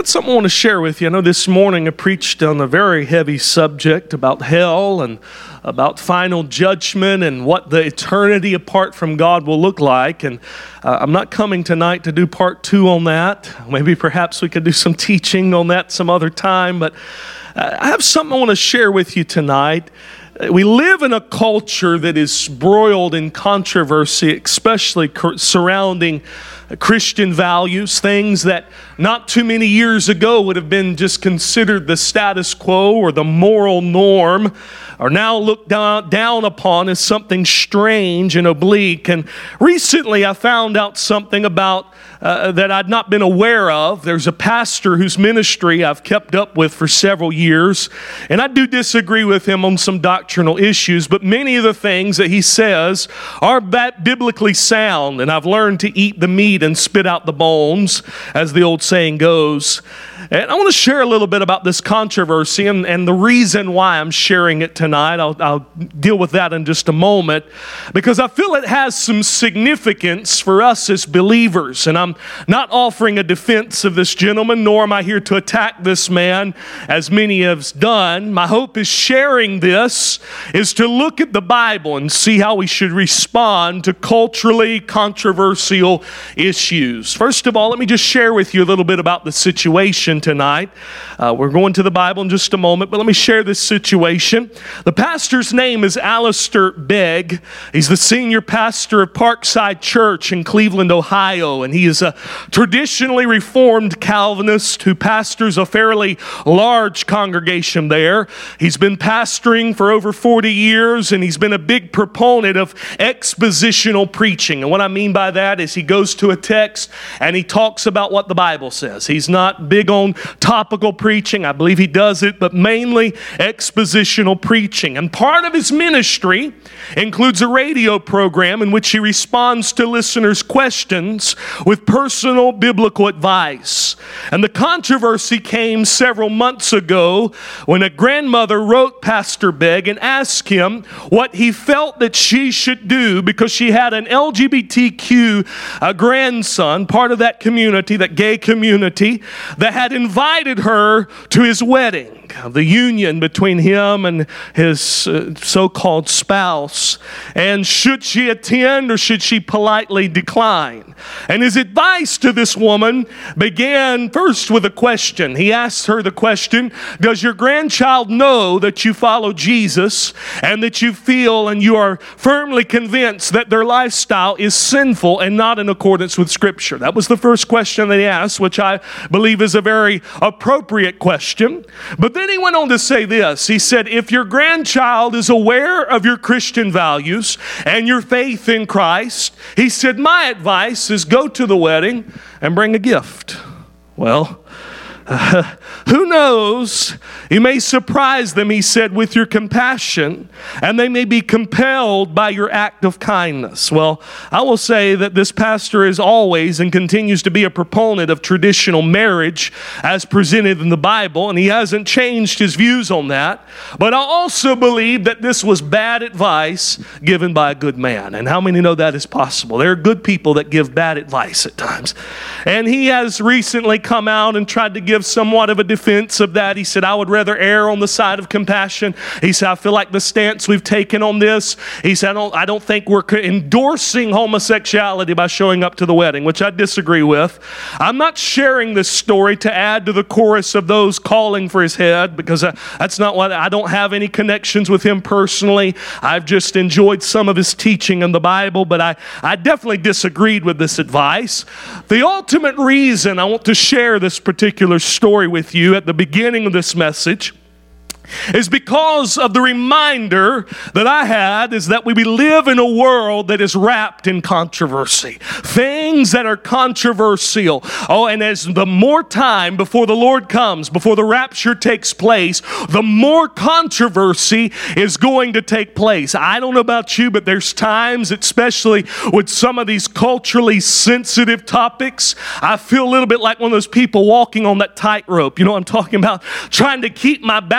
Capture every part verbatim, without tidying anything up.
Something I want to share with you. I know this morning I preached on a very heavy subject about hell and about final judgment and what the eternity apart from God will look like. And uh, I'm not coming tonight to do part two on that. Maybe perhaps we could do some teaching on that some other time. But uh, I have something I want to share with you tonight. We live in a culture that is broiled in controversy, especially surrounding Christian values, things that not too many years ago would have been just considered the status quo or the moral norm, are now looked down, down upon as something strange and oblique. And recently I found out something about uh, that I'd not been aware of. There's a pastor whose ministry I've kept up with for several years, and I do disagree with him on some doctrinal issues, but many of the things that he says are biblically sound, and I've learned to eat the meat and spit out the bones, as the old saying goes. And I want to share a little bit about this controversy and, and the reason why I'm sharing it tonight. I'll, I'll deal with that in just a moment, because I feel it has some significance for us as believers. And I'm not offering a defense of this gentleman, nor am I here to attack this man, as many have done. My hope is sharing this is to look at the Bible and see how we should respond to culturally controversial issues. First of all, let me just share with you a little bit about the situation tonight. Uh, we're going to the Bible in just a moment, but let me share this situation. The pastor's name is Alistair Begg. He's the senior pastor of Parkside Church in Cleveland, Ohio, and he is a traditionally Reformed Calvinist who pastors a fairly large congregation there. He's been pastoring for over forty years, and he's been a big proponent of expositional preaching. And what I mean by that is he goes to a text and he talks about what the Bible says. He's not big on topical preaching. I believe he does it, but mainly expositional preaching. And part of his ministry includes a radio program in which he responds to listeners' questions with personal biblical advice. And the controversy came several months ago when a grandmother wrote Pastor Begg and asked him what he felt that she should do, because she had an L G B T Q uh, grandson, part of that community, that gay community, that had invited her to his wedding, the union between him and his uh, so-called spouse. And should she attend or should she politely decline? And his advice to this woman began first with a question. He asked her the question, does your grandchild know that you follow Jesus and that you feel and you are firmly convinced that their lifestyle is sinful and not in accordance with Scripture? That was the first question that he asked, which I believe is a very appropriate question. But then he went on to say this. He said, if your grandchild is aware of your Christian values and your faith in Christ, he said, my advice is go to the wedding and bring a gift. Well, Uh, who knows? You may surprise them, he said, with your compassion, and they may be compelled by your act of kindness. Well, I will say that this pastor is always and continues to be a proponent of traditional marriage as presented in the Bible, and he hasn't changed his views on that. But I also believe that this was bad advice given by a good man. And how many know that is possible? There are good people that give bad advice at times. And he has recently come out and tried to give somewhat of a defense of that. He said, I would rather err on the side of compassion. He said, I feel like the stance we've taken on this, he said, I don't, I don't think we're endorsing homosexuality by showing up to the wedding, which I disagree with. I'm not sharing this story to add to the chorus of those calling for his head, because I, that's not what, I don't have any connections with him personally. I've just enjoyed some of his teaching in the Bible, but I, I definitely disagreed with this advice. The ultimate reason I want to share this particular story with you at the beginning of this message is because of the reminder that I had is that we live in a world that is wrapped in controversy. Things that are controversial. Oh, and as the more time before the Lord comes, before the rapture takes place, the more controversy is going to take place. I don't know about you, but there's times, especially with some of these culturally sensitive topics, I feel a little bit like one of those people walking on that tightrope. You know what I'm talking about? Trying to keep my balance.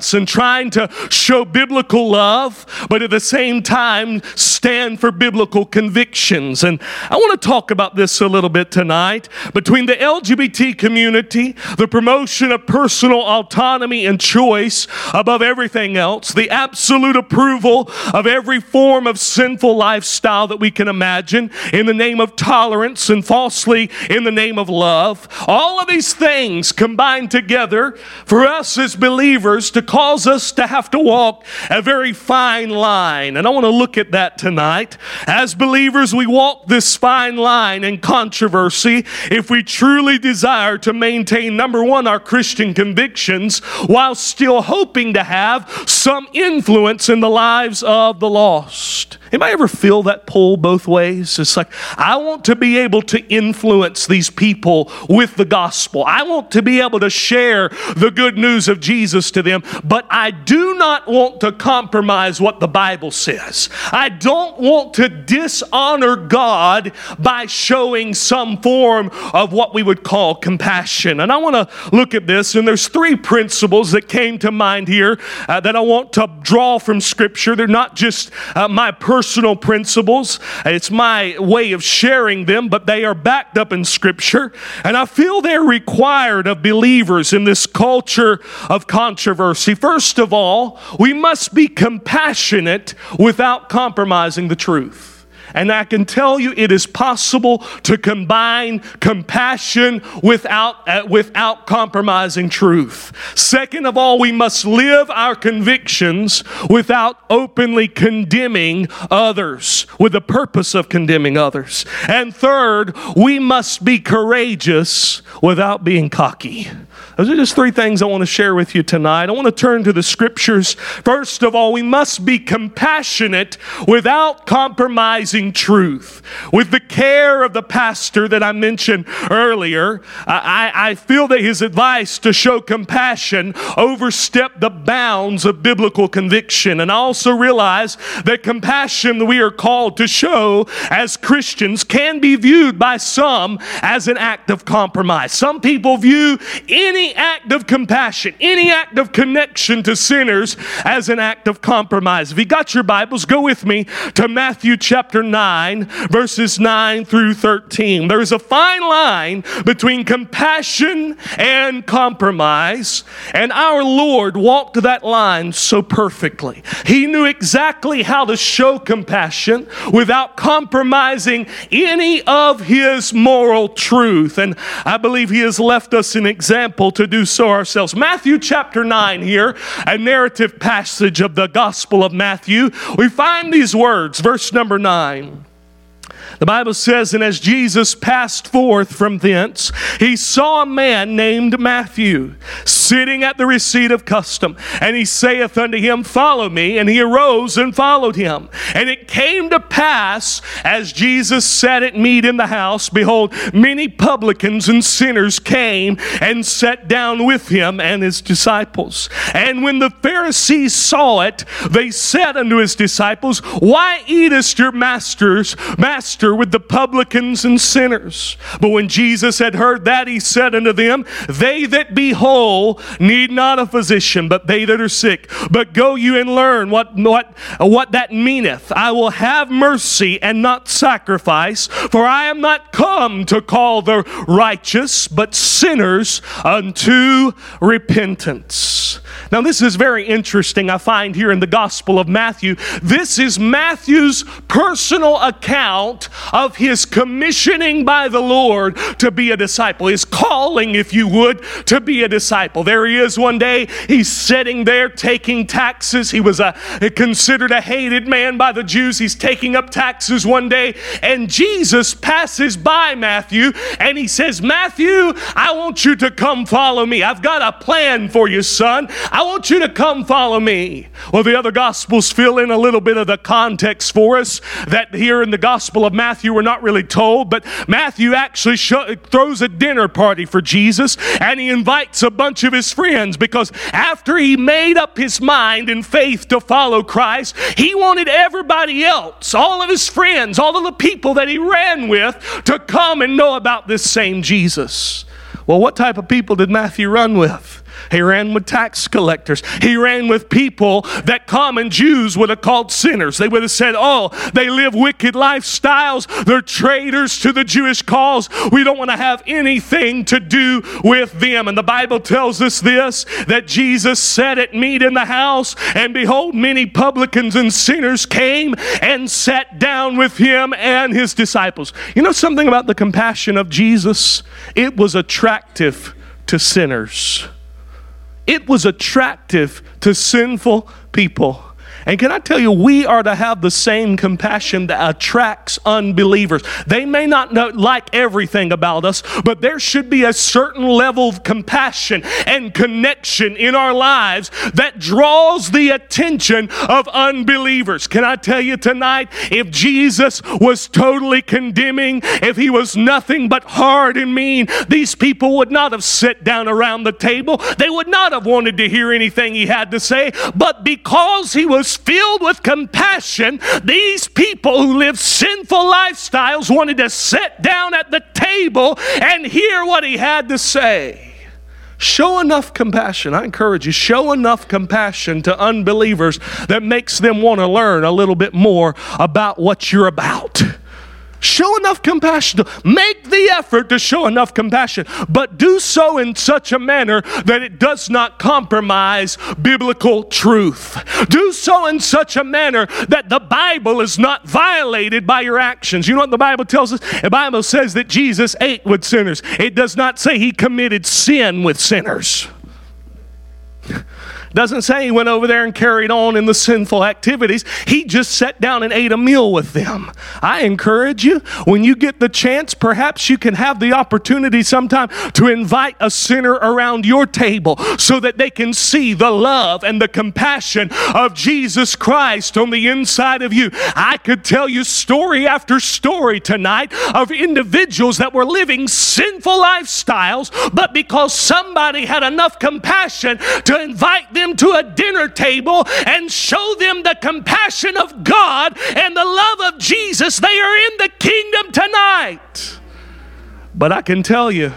balance and trying to show biblical love, but at the same time stand for biblical convictions. And I want to talk about this a little bit tonight. Between the L G B T community, the promotion of personal autonomy and choice above everything else, the absolute approval of every form of sinful lifestyle that we can imagine in the name of tolerance and falsely in the name of love, all of these things combined together for us as believers to cause us to have to walk a very fine line. And I want to look at that tonight. As believers, we walk this fine line in controversy if we truly desire to maintain, number one, our Christian convictions while still hoping to have some influence in the lives of the lost. Anybody ever feel that pull both ways? It's like, I want to be able to influence these people with the gospel. I want to be able to share the good news of Jesus to them, but I do not want to compromise what the Bible says. I don't want to dishonor God by showing some form of what we would call compassion. And I want to look at this, and there's three principles that came to mind here uh, that I want to draw from Scripture. They're not just uh, my personal Personal principles. It's my way of sharing them, but they are backed up in Scripture. And I feel they're required of believers in this culture of controversy. First of all, we must be compassionate without compromising the truth. And I can tell you it is possible to combine compassion without, uh, without compromising truth. Second of all, we must live our convictions without openly condemning others, with the purpose of condemning others. And third, we must be courageous without being cocky. Those are just three things I want to share with you tonight. I want to turn to the Scriptures. First of all, we must be compassionate without compromising truth. With the care of the pastor that I mentioned earlier, I, I feel that his advice to show compassion overstepped the bounds of biblical conviction. And I also realize that compassion that we are called to show as Christians can be viewed by some as an act of compromise. Some people view any act of compassion, any act of connection to sinners as an act of compromise. If you got your Bibles, go with me to Matthew chapter nine, verses nine through thirteen. There is a fine line between compassion and compromise, and our Lord walked that line so perfectly. He knew exactly how to show compassion without compromising any of His moral truth, and I believe He has left us an example to do so ourselves. Matthew chapter nine here, a narrative passage of the Gospel of Matthew. We find these words, verse number nine. The Bible says, and as Jesus passed forth from thence, he saw a man named Matthew sitting at the receipt of custom. And he saith unto him, follow me. And he arose and followed him. And it came to pass, as Jesus sat at meat in the house, behold, many publicans and sinners came and sat down with him and his disciples. And when the Pharisees saw it, they said unto his disciples, why eatest your masters, master with the publicans and sinners? But when Jesus had heard that, he said unto them, they that be whole need not a physician, but they that are sick. But go you and learn what, what, what that meaneth. I will have mercy and not sacrifice, for I am not come to call the righteous, but sinners unto repentance. Now this is very interesting, I find here in the Gospel of Matthew. This is Matthew's personal account of his commissioning by the Lord to be a disciple. His calling, if you would, to be a disciple. There he is one day. He's sitting there taking taxes. He was a considered a hated man by the Jews. He's taking up taxes one day, and Jesus passes by Matthew, and he says, Matthew, I want you to come follow me. I've got a plan for you, son. I want you to come follow me. Well, the other Gospels fill in a little bit of the context for us that here in the Gospel of Matthew we're not really told, but Matthew actually show, throws a dinner party for Jesus, and he invites a bunch of his friends, because after he made up his mind in faith to follow Christ, he wanted everybody else, all of his friends, all of the people that he ran with, to come and know about this same Jesus. Well, what type of people did Matthew run with? He ran with tax collectors. He ran with people that common Jews would have called sinners. They would have said, oh, they live wicked lifestyles. They're traitors to the Jewish cause. We don't want to have anything to do with them. And the Bible tells us this, that Jesus sat at meat in the house, and behold, many publicans and sinners came and sat down with him and his disciples. You know something about the compassion of Jesus? It was attractive to sinners. It was attractive to sinful people. And can I tell you, we are to have the same compassion that attracts unbelievers. They may not know, like everything about us, but there should be a certain level of compassion and connection in our lives that draws the attention of unbelievers. Can I tell you tonight, if Jesus was totally condemning, if he was nothing but hard and mean, these people would not have sat down around the table. They would not have wanted to hear anything he had to say. But because he was filled with compassion, these people who live sinful lifestyles wanted to sit down at the table and hear what he had to say. Show enough compassion. I encourage you, show enough compassion to unbelievers that makes them want to learn a little bit more about what you're about. Show enough compassion. Make the effort to show enough compassion, but do so in such a manner that it does not compromise biblical truth. Do so in such a manner that the Bible is not violated by your actions. You know what the Bible tells us? The Bible says that Jesus ate with sinners. It does not say he committed sin with sinners. Doesn't say he went over there and carried on in the sinful activities. He just sat down and ate a meal with them. I encourage you, when you get the chance, perhaps you can have the opportunity sometime to invite a sinner around your table so that they can see the love and the compassion of Jesus Christ on the inside of you. I could tell you story after story tonight of individuals that were living sinful lifestyles, but because somebody had enough compassion to invite them to a dinner table and show them the compassion of God and the love of Jesus, they are in the kingdom tonight. But I can tell you,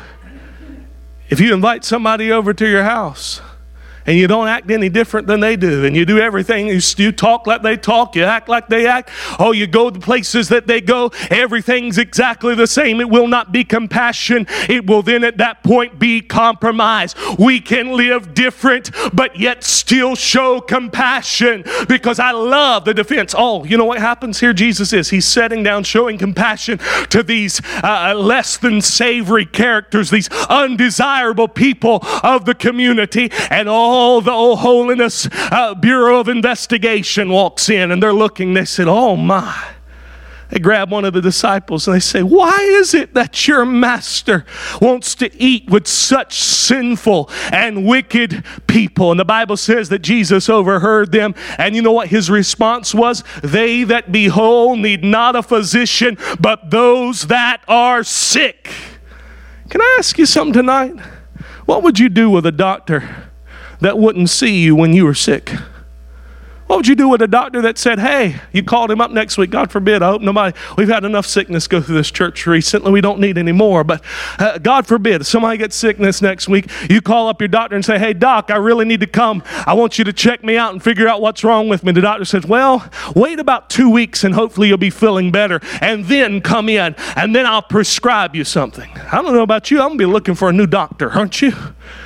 if you invite somebody over to your house and you don't act any different than they do, and you do everything, you, you talk like they talk, you act like they act, oh, you go the places that they go, everything's exactly the same, it will not be compassion. It will then at that point be compromise. We can live different, but yet still show compassion, because I love the defense. Oh, you know what happens here? Jesus is, he's sitting down showing compassion to these uh, less than savory characters, these undesirable people of the community, and all Oh, the old holiness uh, Bureau of Investigation walks in, and they're looking. They said, oh my. They grab one of the disciples and they say, why is it that your master wants to eat with such sinful and wicked people? And the Bible says that Jesus overheard them. And you know what his response was? They that be whole need not a physician, but those that are sick. Can I ask you something tonight? What would you do with a doctor that wouldn't see you when you were sick? What would you do with a doctor that said, hey, you called him up next week, God forbid, I hope nobody, we've had enough sickness go through this church recently, we don't need any more, but uh, God forbid, if somebody gets sickness next week, you call up your doctor and say, hey, doc, I really need to come. I want you to check me out and figure out what's wrong with me. The doctor says, well, wait about two weeks and hopefully you'll be feeling better, and then come in, and then I'll prescribe you something. I don't know about you, I'm going to be looking for a new doctor, aren't you?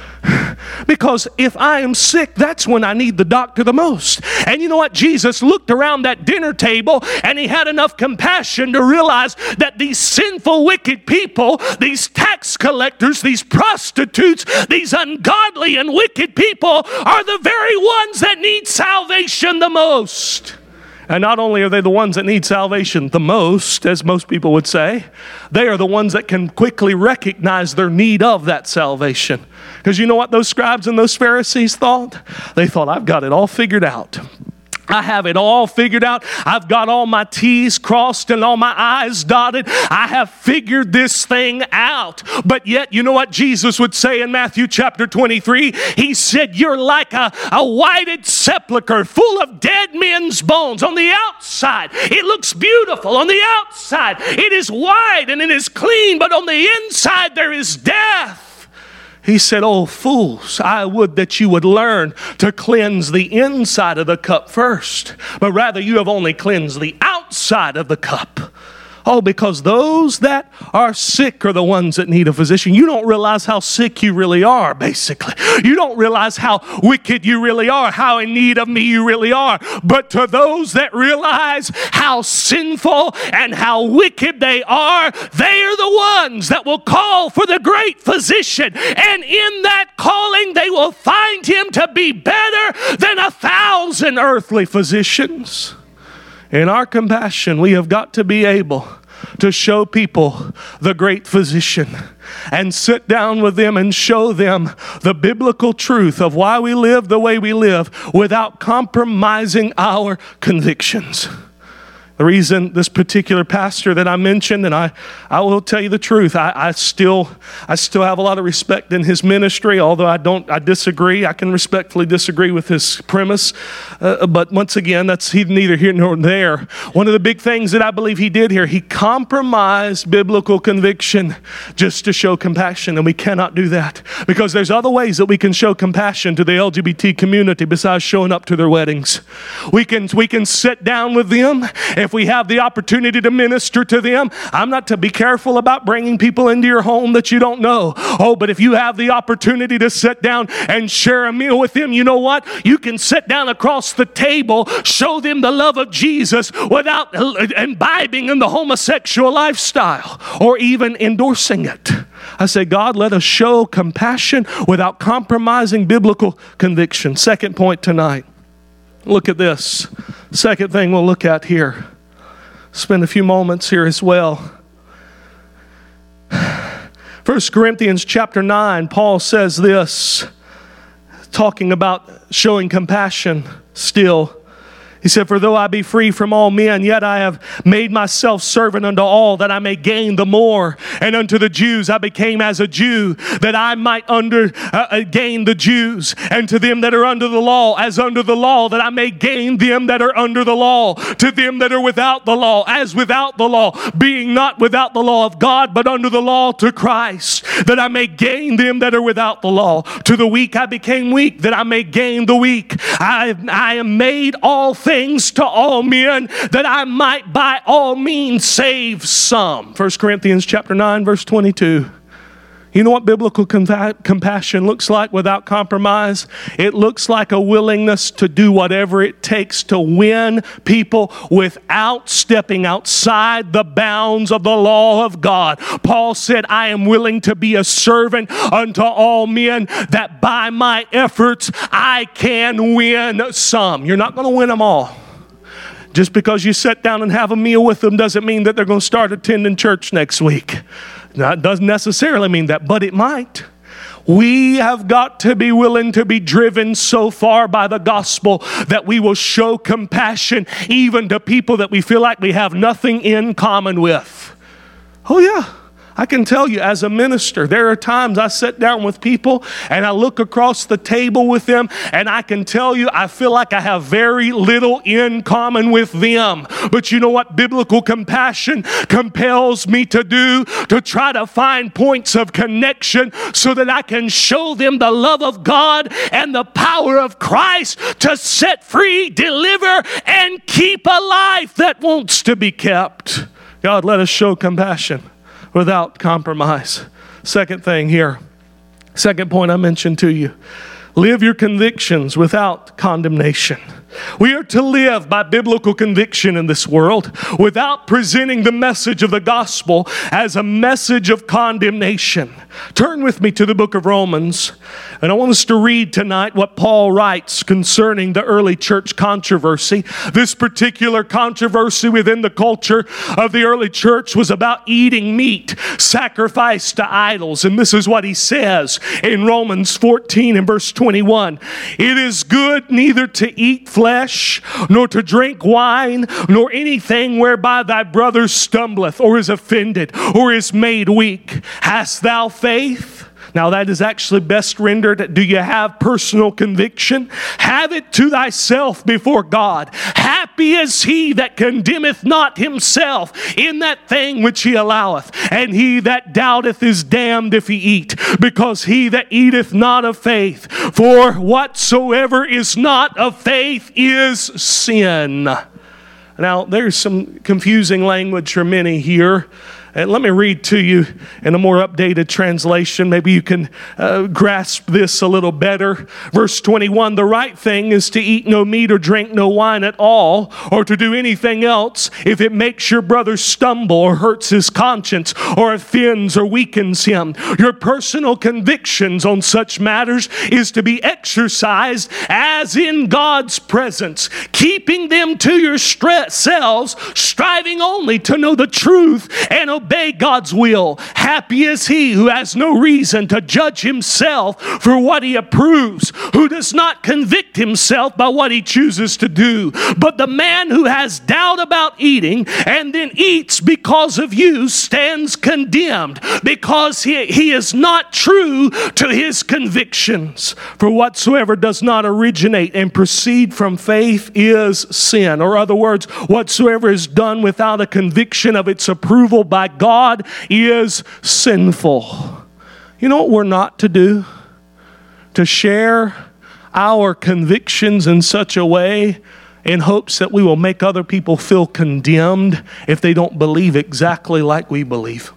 Because if I am sick, that's when I need the doctor the most. And you know what? Jesus looked around that dinner table and he had enough compassion to realize that these sinful, wicked people, these tax collectors, these prostitutes, these ungodly and wicked people are the very ones that need salvation the most. And not only are they the ones that need salvation the most, as most people would say, they are the ones that can quickly recognize their need of that salvation. Because you know what those scribes and those Pharisees thought? They thought, I've got it all figured out. I have it all figured out. I've got all my T's crossed and all my I's dotted. I have figured this thing out. But yet, you know what Jesus would say in Matthew chapter twenty-three? He said, you're like a, a whited sepulcher full of dead men's bones. On the outside, it looks beautiful. On the outside, it is white and it is clean. But on the inside, there is death. He said, "Oh, fools, I would that you would learn to cleanse the inside of the cup first, but rather you have only cleansed the outside of the cup." Oh, because those that are sick are the ones that need a physician. You don't realize how sick you really are, basically. You don't realize how wicked you really are, how in need of me you really are. But to those that realize how sinful and how wicked they are, they are the ones that will call for the great physician. And in that calling, they will find him to be better than a thousand earthly physicians. In our compassion, we have got to be able to show people the great physician and sit down with them and show them the biblical truth of why we live the way we live without compromising our convictions. The reason this particular pastor that I mentioned, and I, I will tell you the truth, I, I still I still have a lot of respect in his ministry, although I don't I disagree. I can respectfully disagree with his premise. Uh, but once again, that's he neither here nor there. One of the big things that I believe he did here, he compromised biblical conviction just to show compassion, and we cannot do that because there's other ways that we can show compassion to the L G B T community besides showing up to their weddings. We can we can sit down with them. If we have the opportunity to minister to them, I'm not to be careful about bringing people into your home that you don't know. Oh, but if you have the opportunity to sit down and share a meal with them, you know what? You can sit down across the table, show them the love of Jesus without imbibing in the homosexual lifestyle or even endorsing it. I say, God, let us show compassion without compromising biblical conviction. Second point tonight. Look at this. Second thing we'll look at here. Spend a few moments here as well. First Corinthians chapter nine, Paul says this, talking about showing compassion still. He said, "For though I be free from all men, yet I have made myself servant unto all, that I may gain the more. And unto the Jews I became as a Jew, that I might under uh, gain the Jews. And to them that are under the law, as under the law, that I may gain them that are under the law. To them that are without the law, as without the law, being not without the law of God, but under the law to Christ, that I may gain them that are without the law. To the weak I became weak, that I may gain the weak. I, I am made all things things to all men, that I might by all means save some." First Corinthians chapter nine, verse twenty-two. You know what biblical compa- compassion looks like without compromise? It looks like a willingness to do whatever it takes to win people without stepping outside the bounds of the law of God. Paul said, "I am willing to be a servant unto all men, that by my efforts I can win some." You're not going to win them all. Just because you sit down and have a meal with them doesn't mean that they're going to start attending church next week. That doesn't necessarily mean that, but it might. We have got to be willing to be driven so far by the gospel that we will show compassion even to people that we feel like we have nothing in common with. Oh yeah. I can tell you as a minister, there are times I sit down with people and I look across the table with them and I can tell you I feel like I have very little in common with them. But you know what biblical compassion compels me to do? To try to find points of connection so that I can show them the love of God and the power of Christ to set free, deliver, and keep a life that wants to be kept. God, let us show compassion without compromise. Second thing here, second point I mentioned to you, live your convictions without condemnation. We are to live by biblical conviction in this world without presenting the message of the gospel as a message of condemnation. Turn with me to the book of Romans, and I want us to read tonight what Paul writes concerning the early church controversy. This particular controversy within the culture of the early church was about eating meat sacrificed to idols. And this is what he says in Romans fourteen and verse twenty-one. "It is good neither to eat flesh, flesh, nor to drink wine, nor anything whereby thy brother stumbleth, or is offended, or is made weak. Hast thou faith?" Now that is actually best rendered, do you have personal conviction? Have it to thyself before God. Happy is he that condemneth not himself in that thing which he alloweth. And he that doubteth is damned if he eat, because he that eateth not of faith. For whatsoever is not of faith is sin. Now there's some confusing language for many here. And let me read to you in a more updated translation. Maybe you can uh, grasp this a little better. Verse twenty-one, the right thing is to eat no meat or drink no wine at all, or to do anything else if it makes your brother stumble or hurts his conscience or offends or weakens him. Your personal convictions on such matters is to be exercised as in God's presence, keeping them to yourselves, striving only to know the truth and obey God's will. Happy is he who has no reason to judge himself for what he approves, who does not convict himself by what he chooses to do. But the man who has doubt about eating and then eats because of you stands condemned, because he, he is not true to his convictions. For whatsoever does not originate and proceed from faith is sin. Or other words, whatsoever is done without a conviction of its approval by God is sinful. You know what we're not to do? To share our convictions in such a way in hopes that we will make other people feel condemned if they don't believe exactly like we believe.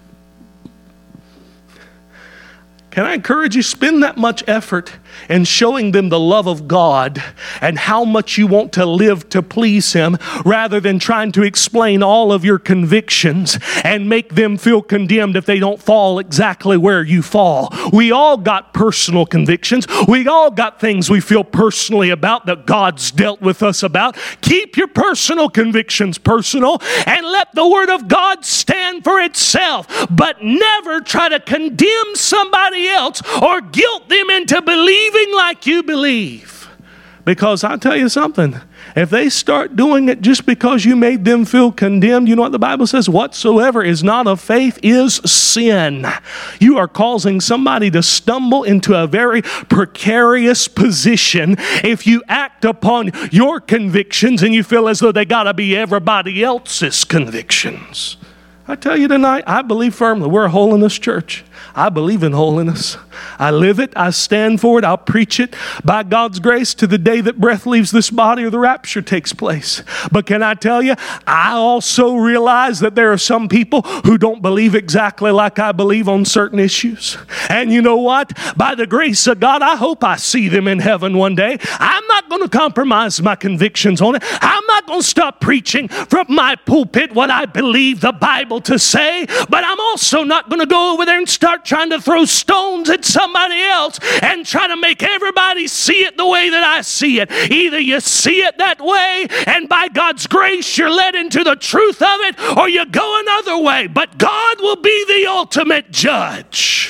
Can I encourage you, spend that much effort in showing them the love of God and how much you want to live to please Him, rather than trying to explain all of your convictions and make them feel condemned if they don't fall exactly where you fall. We all got personal convictions. We all got things we feel personally about that God's dealt with us about. Keep your personal convictions personal and let the Word of God stand for itself, but never try to condemn somebody else or guilt them into believing like you believe. Because I'll tell you something, if they start doing it just because you made them feel condemned, you know what the Bible says? Whatsoever is not of faith is sin. You are causing somebody to stumble into a very precarious position if you act upon your convictions and you feel as though they got to be everybody else's convictions. I tell you tonight, I believe firmly we're a holiness church. I believe in holiness. I live it. I stand for it. I'll preach it by God's grace to the day that breath leaves this body or the rapture takes place. But can I tell you, I also realize that there are some people who don't believe exactly like I believe on certain issues. And you know what? By the grace of God, I hope I see them in heaven one day. I'm not going to compromise my convictions on it. I'm not going to stop preaching from my pulpit what I believe the Bible to say, but I'm also not going to go over there and start trying to throw stones at somebody else and try to make everybody see it the way that I see it. Either you see it that way and by God's grace you're led into the truth of it, or you go another way, but God will be the ultimate judge.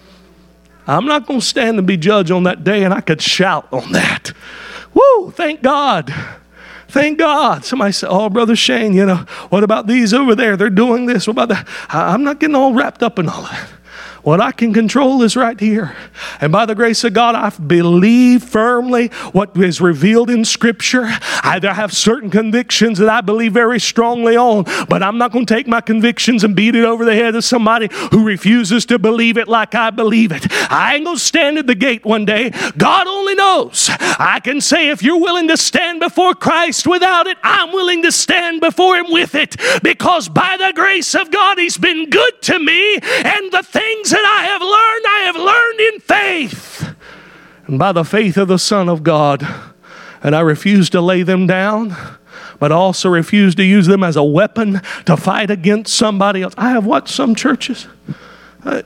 I'm not going to stand and be judged on that day, and I could shout on that. Woo, thank God. Thank God. Somebody said, oh, Brother Shane, you know, what about these over there? They're doing this. What about that? I'm not getting all wrapped up in all that. What I can control is right here. And by the grace of God, I believe firmly what is revealed in Scripture. I have certain convictions that I believe very strongly on, but I'm not going to take my convictions and beat it over the head of somebody who refuses to believe it like I believe it. I ain't going to stand at the gate one day. God only knows. I can say if you're willing to stand before Christ without it, I'm willing to stand before Him with it, because by the grace of God, He's been good to me, and the things that I have learned, I have learned in faith and by the faith of the Son of God. And I refuse to lay them down, but also refuse to use them as a weapon to fight against somebody else. I have watched some churches, uh,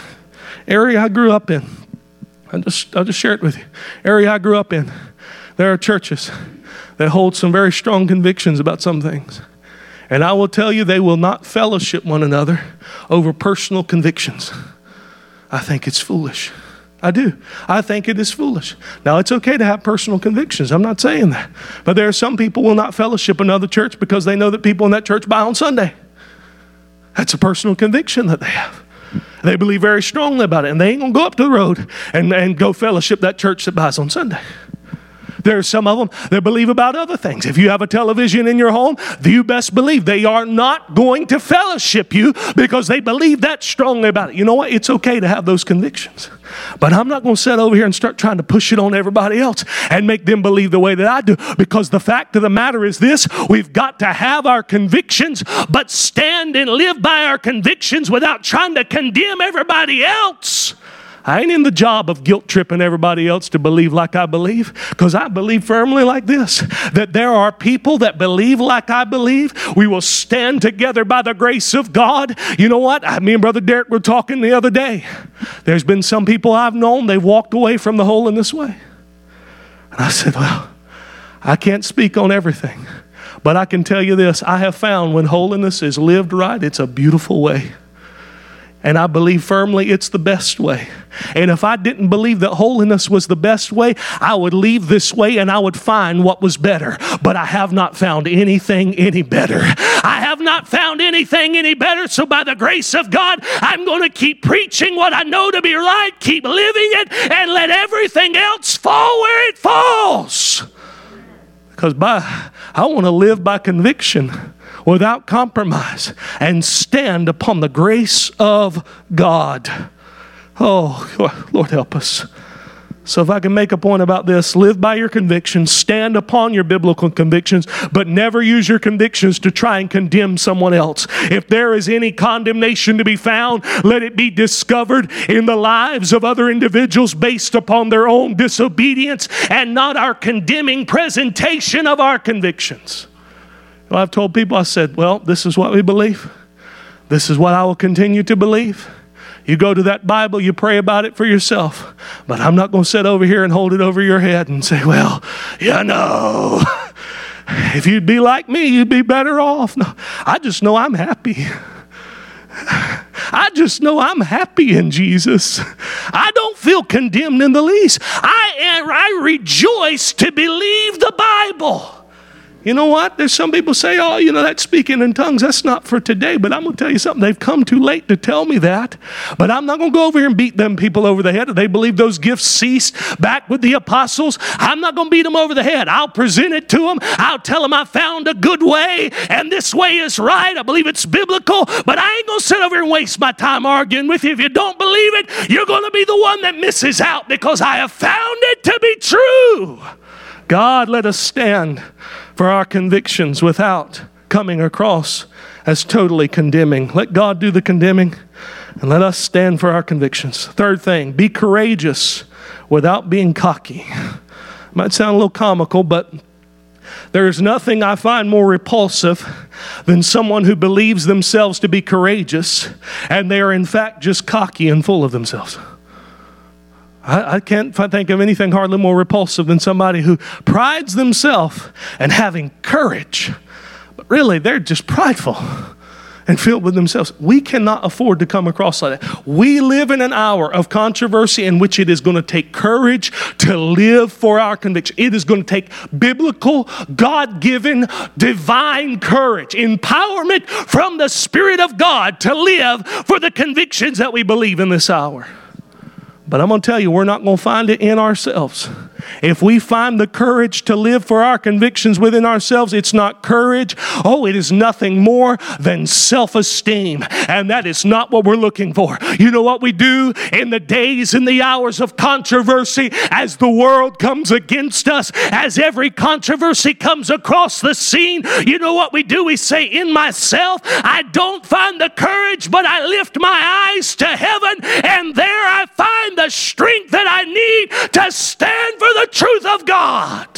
area I grew up in. I just, I'll just share it with you. Area I grew up in, there are churches that hold some very strong convictions about some things. And I will tell you, they will not fellowship one another over personal convictions. I think it's foolish. I do. I think it is foolish. Now, it's okay to have personal convictions. I'm not saying that. But there are some people who will not fellowship another church because they know that people in that church buy on Sunday. That's a personal conviction that they have. They believe very strongly about it, and they ain't going to go up to the road and, and go fellowship that church that buys on Sunday. There are some of them that believe about other things. If you have a television in your home, you best believe they are not going to fellowship you because they believe that strongly about it. You know what? It's okay to have those convictions. But I'm not going to sit over here and start trying to push it on everybody else and make them believe the way that I do. Because the fact of the matter is this: we've got to have our convictions, but stand and live by our convictions without trying to condemn everybody else. I ain't in the job of guilt tripping everybody else to believe like I believe, because I believe firmly like this, that there are people that believe like I believe. We will stand together by the grace of God. You know what? I, me and Brother Derek were talking the other day. There's been some people I've known, they've walked away from the holiness way. And I said, well, I can't speak on everything, but I can tell you this. I have found when holiness is lived right, it's a beautiful way. And I believe firmly it's the best way. And if I didn't believe that holiness was the best way, I would leave this way and I would find what was better. But I have not found anything any better. I have not found anything any better. So by the grace of God, I'm going to keep preaching what I know to be right, keep living it, and let everything else fall where it falls. Because by I want to live by conviction, without compromise, and stand upon the grace of God. Oh, Lord help us. So if I can make a point about this, live by your convictions, stand upon your biblical convictions, but never use your convictions to try and condemn someone else. If there is any condemnation to be found, let it be discovered in the lives of other individuals based upon their own disobedience and not our condemning presentation of our convictions. Well, I've told people, I said, well, this is what we believe. This is what I will continue to believe. You go to that Bible, you pray about it for yourself. But I'm not going to sit over here and hold it over your head and say, well, you know, if you'd be like me, you'd be better off. No, I just know I'm happy. I just know I'm happy in Jesus. I don't feel condemned in the least. I am, I rejoice to believe the Bible. You know what? There's some people say, oh, you know, that's speaking in tongues. That's not for today. But I'm going to tell you something. They've come too late to tell me that. But I'm not going to go over here and beat them people over the head. If they believe those gifts ceased back with the apostles, I'm not going to beat them over the head. I'll present it to them. I'll tell them I found a good way, and this way is right. I believe it's biblical. But I ain't going to sit over here and waste my time arguing with you. If you don't believe it, you're going to be the one that misses out, because I have found it to be true. God, let us stand for our convictions without coming across as totally condemning. Let God do the condemning, and let us stand for our convictions. Third thing, be courageous without being cocky. Might sound a little comical, but there is nothing I find more repulsive than someone who believes themselves to be courageous, and they are in fact just cocky and full of themselves. I, I can't think of anything hardly more repulsive than somebody who prides themselves in having courage, but really they're just prideful and filled with themselves. We cannot afford to come across like that. We live in an hour of controversy in which it is going to take courage to live for our conviction. It is going to take biblical, God-given, divine courage, empowerment from the Spirit of God to live for the convictions that we believe in this hour. But I'm going to tell you, we're not going to find it in ourselves. If we find the courage to live for our convictions within ourselves, it's not courage. Oh, it is nothing more than self-esteem. And that is not what we're looking for. You know what we do in the days and the hours of controversy, as the world comes against us, as every controversy comes across the scene, you know what we do? We say, in myself, I don't find the courage, but I lift my eyes to heaven, and there I find the strength that I need to stand for the truth of God.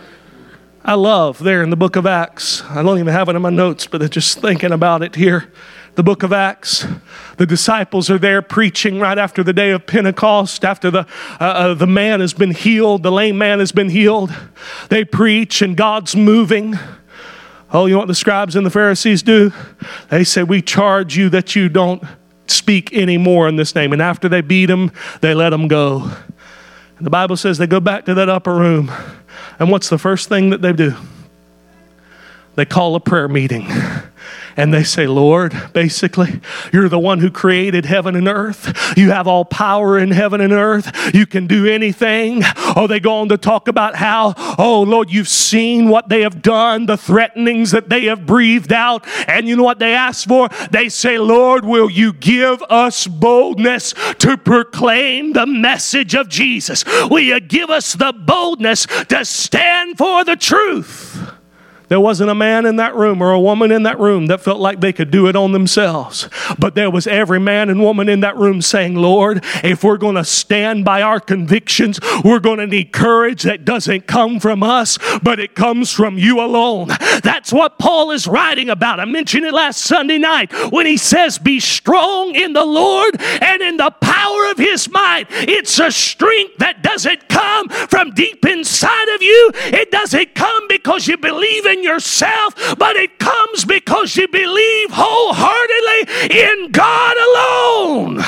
I love there in the book of Acts. I don't even have it in my notes, but just thinking about it here. The book of Acts, the disciples are there preaching right after the day of Pentecost, after the uh, uh, the man has been healed, the lame man has been healed. They preach and God's moving. Oh, you know what the scribes and the Pharisees do? They say, we charge you that you don't speak anymore in this name. And after they beat him, they let him go. And the Bible says they go back to that upper room. And what's the first thing that they do? They call a prayer meeting. And they say, Lord, basically, you're the one who created heaven and earth. You have all power in heaven and earth. You can do anything. Oh, they go on to talk about how, oh, Lord, you've seen what they have done, the threatenings that they have breathed out. And you know what they ask for? They say, Lord, will you give us boldness to proclaim the message of Jesus? Will you give us the boldness to stand for the truth? There wasn't a man in that room or a woman in that room that felt like they could do it on themselves. But there was every man and woman in that room saying, Lord, if we're going to stand by our convictions, we're going to need courage that doesn't come from us, but it comes from you alone. That's what Paul is writing about. I mentioned it last Sunday night when he says, be strong in the Lord and in the power of his might. It's a strength that doesn't come from deep inside of you. It doesn't come because you believe in yourself, but it comes because you believe wholeheartedly in God alone.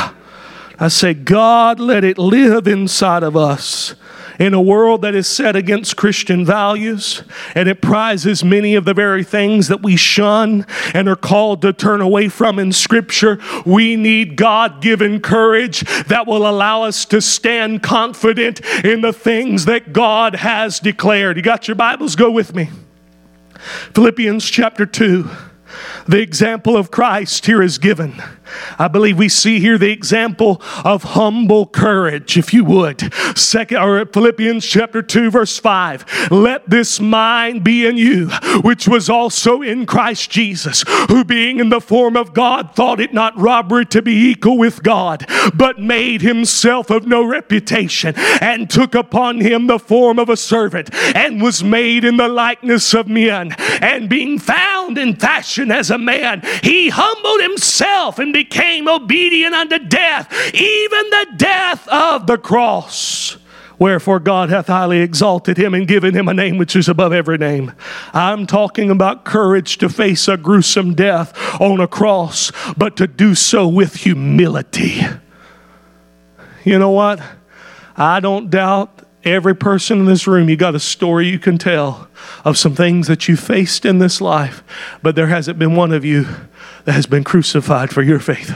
I say, God, let it live inside of us. In a world that is set against Christian values, and it prizes many of the very things that we shun and are called to turn away from in Scripture, we need God-given courage that will allow us to stand confident in the things that God has declared. You got your Bibles? Go with me. Philippians chapter two. The example of Christ here is given. I believe we see here the example of humble courage, if you would. Second, or Philippians chapter two, verse five. Let this mind be in you, which was also in Christ Jesus, who being in the form of God, thought it not robbery to be equal with God, but made himself of no reputation, and took upon him the form of a servant, and was made in the likeness of men. And being found in fashion as a man, he humbled himself and became obedient unto death, even the death of the cross. Wherefore God hath highly exalted him and given him a name which is above every name. I'm talking about courage to face a gruesome death on a cross, but to do so with humility. You know what? I don't doubt every person in this room, you got a story you can tell of some things that you faced in this life, but there hasn't been one of you that has been crucified for your faith.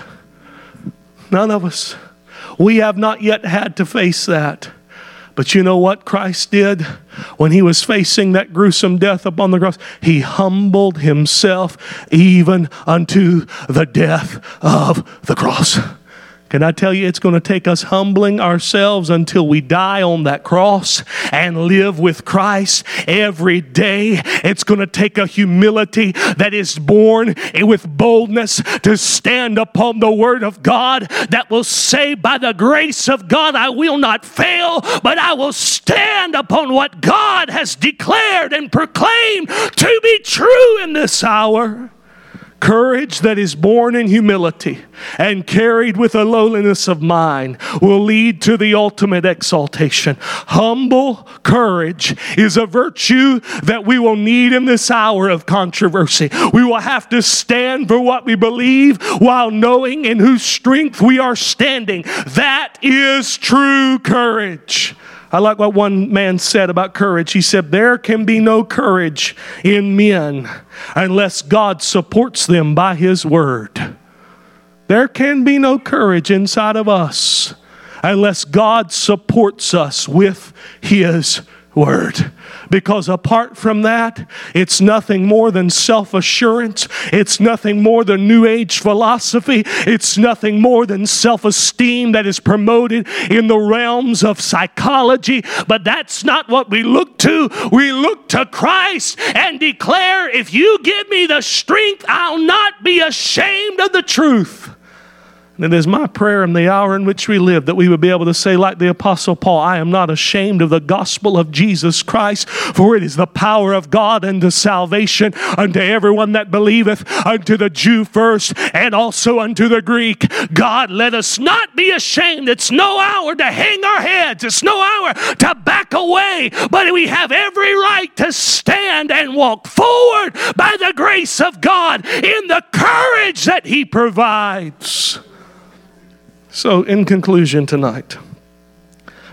None of us. We have not yet had to face that. But you know what Christ did when he was facing that gruesome death upon the cross? He humbled himself even unto the death of the cross. Can I tell you, it's going to take us humbling ourselves until we die on that cross and live with Christ every day. It's going to take a humility that is born with boldness to stand upon the Word of God that will say, by the grace of God, I will not fail, but I will stand upon what God has declared and proclaimed to be true in this hour. Courage that is born in humility and carried with a lowliness of mind will lead to the ultimate exaltation. Humble courage is a virtue that we will need in this hour of controversy. We will have to stand for what we believe while knowing in whose strength we are standing. That is true courage. I like what one man said about courage. He said, there can be no courage in men unless God supports them by His Word. There can be no courage inside of us unless God supports us with His Word. Because apart from that, it's nothing more than self-assurance. It's nothing more than New Age philosophy. It's nothing more than self-esteem that is promoted in the realms of psychology. But that's not what we look to. We look to Christ and declare, if you give me the strength, I'll not be ashamed of the truth. And it is my prayer in the hour in which we live that we would be able to say like the Apostle Paul, I am not ashamed of the gospel of Jesus Christ, for it is the power of God unto salvation unto everyone that believeth, unto the Jew first and also unto the Greek. God, let us not be ashamed. It's no hour to hang our heads. It's no hour to back away, but we have every right to stand and walk forward by the grace of God in the courage that He provides. So in conclusion tonight,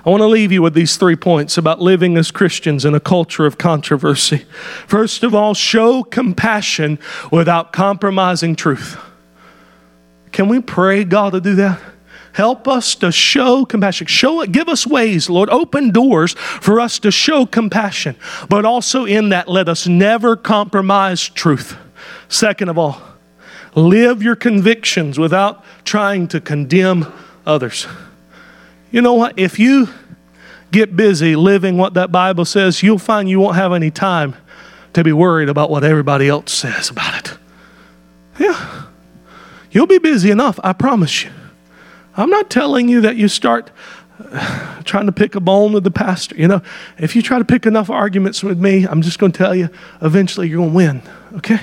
I want to leave you with these three points about living as Christians in a culture of controversy. First of all, show compassion without compromising truth. Can we pray God to do that? Help us to show compassion. Show it. Give us ways, Lord. Open doors for us to show compassion. But also in that, let us never compromise truth. Second of all, live your convictions without trying to condemn others. You know what? If you get busy living what that Bible says, you'll find you won't have any time to be worried about what everybody else says about it. Yeah. You'll be busy enough, I promise you. I'm not telling you that you start uh, trying to pick a bone with the pastor. You know, if you try to pick enough arguments with me, I'm just going to tell you, eventually you're going to win, okay?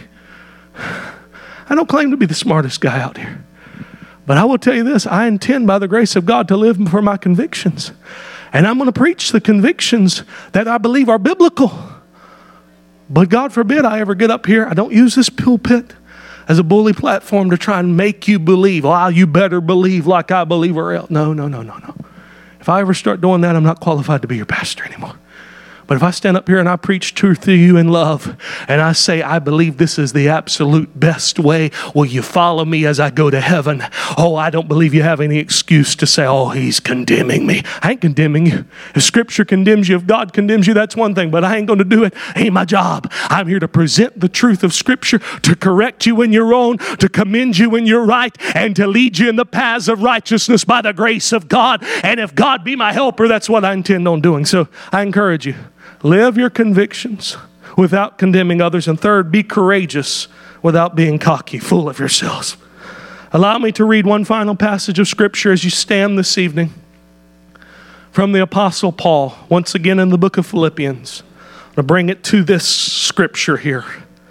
I don't claim to be the smartest guy out here. But I will tell you this, I intend by the grace of God to live for my convictions. And I'm going to preach the convictions that I believe are biblical. But God forbid I ever get up here. I don't use this pulpit as a bully platform to try and make you believe. Oh, you better believe like I believe or else. No, no, no, no, no. If I ever start doing that, I'm not qualified to be your pastor anymore. But if I stand up here and I preach truth to you in love, and I say, I believe this is the absolute best way, will you follow me as I go to heaven? Oh, I don't believe you have any excuse to say, oh, he's condemning me. I ain't condemning you. If Scripture condemns you, if God condemns you, that's one thing, but I ain't going to do it. Ain't my job. I'm here to present the truth of Scripture, to correct you when you're wrong, to commend you when you're right, and to lead you in the paths of righteousness by the grace of God. And if God be my helper, that's what I intend on doing. So I encourage you. Live your convictions without condemning others. And third, be courageous without being cocky, full of yourselves. Allow me to read one final passage of Scripture as you stand this evening from the Apostle Paul, once again in the book of Philippians. I'm going to bring it to this Scripture here.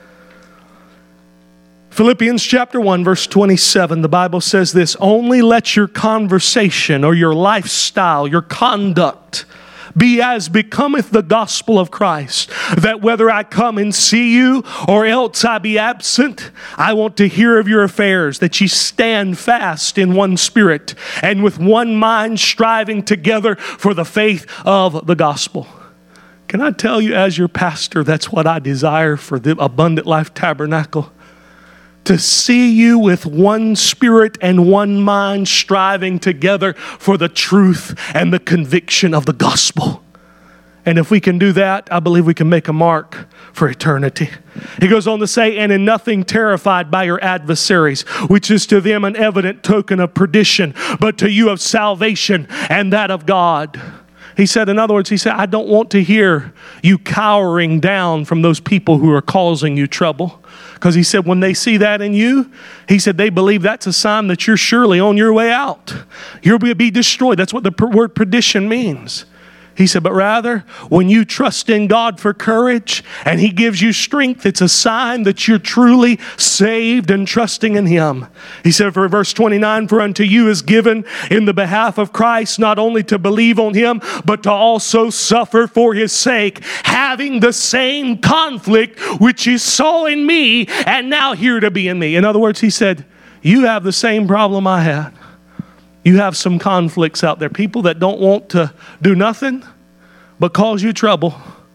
Philippians chapter one, verse twenty-seven, the Bible says this, only let your conversation or your lifestyle, your conduct, be as becometh the gospel of Christ, that whether I come and see you or else I be absent, I want to hear of your affairs, that ye stand fast in one spirit and with one mind striving together for the faith of the gospel. Can I tell you as your pastor, that's what I desire for the Abundant Life Tabernacle. To see you with one spirit and one mind striving together for the truth and the conviction of the gospel. And if we can do that, I believe we can make a mark for eternity. He goes on to say, and in nothing terrified by your adversaries, which is to them an evident token of perdition, but to you of salvation and that of God. He said, in other words, he said, I don't want to hear you cowering down from those people who are causing you trouble. Because he said, when they see that in you, he said, they believe that's a sign that you're surely on your way out. You're going to be destroyed. That's what the per- word perdition means. He said, but rather, when you trust in God for courage and He gives you strength, it's a sign that you're truly saved and trusting in Him. He said, for verse twenty-nine, for unto you is given in the behalf of Christ not only to believe on Him, but to also suffer for His sake, having the same conflict which you saw in me and now here to be in me. In other words, he said, you have the same problem I had. You have some conflicts out there. People that don't want to do nothing but cause you trouble.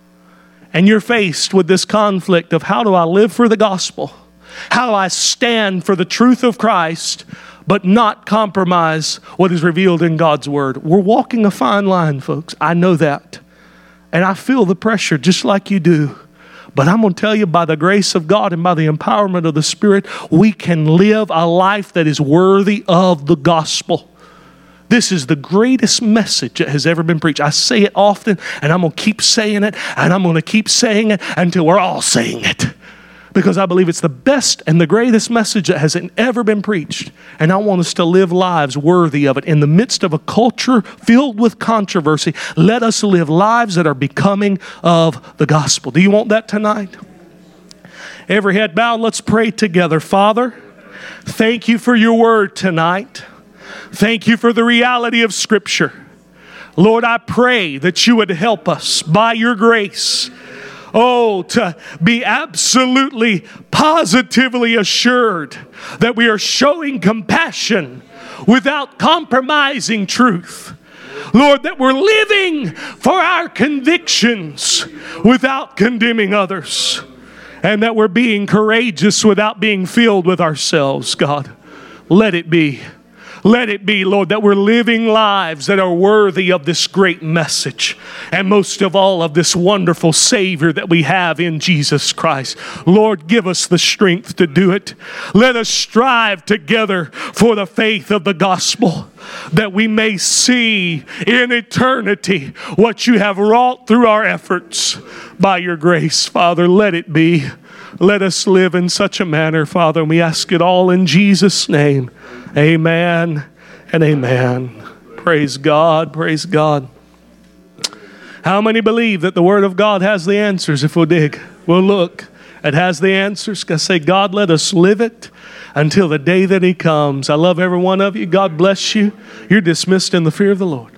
And you're faced with this conflict of how do I live for the gospel? How do I stand for the truth of Christ but not compromise what is revealed in God's word? We're walking a fine line, folks. I know that. And I feel the pressure just like you do. But I'm going to tell you, by the grace of God and by the empowerment of the Spirit, we can live a life that is worthy of the gospel. This is the greatest message that has ever been preached. I say it often, and I'm going to keep saying it, and I'm going to keep saying it until we're all saying it. Because I believe it's the best and the greatest message that has ever been preached. And I want us to live lives worthy of it. In the midst of a culture filled with controversy, let us live lives that are becoming of the gospel. Do you want that tonight? Every head bowed, let's pray together. Father, thank you for your word tonight. Thank you for the reality of Scripture. Lord, I pray that you would help us by your grace, oh, to be absolutely, positively assured that we are showing compassion without compromising truth. Lord, that we're living for our convictions without condemning others, and that we're being courageous without being filled with ourselves, God. Let it be. Let it be, Lord, that we're living lives that are worthy of this great message, and most of all of this wonderful Savior that we have in Jesus Christ. Lord, give us the strength to do it. Let us strive together for the faith of the gospel, that we may see in eternity what you have wrought through our efforts by your grace. Father, let it be. Let us live in such a manner, Father, and we ask it all in Jesus' name. Amen and amen. Praise God, praise God. How many believe that the Word of God has the answers if we'll dig? We'll look. It has the answers. I say, God, let us live it until the day that He comes. I love every one of you. God bless you. You're dismissed in the fear of the Lord.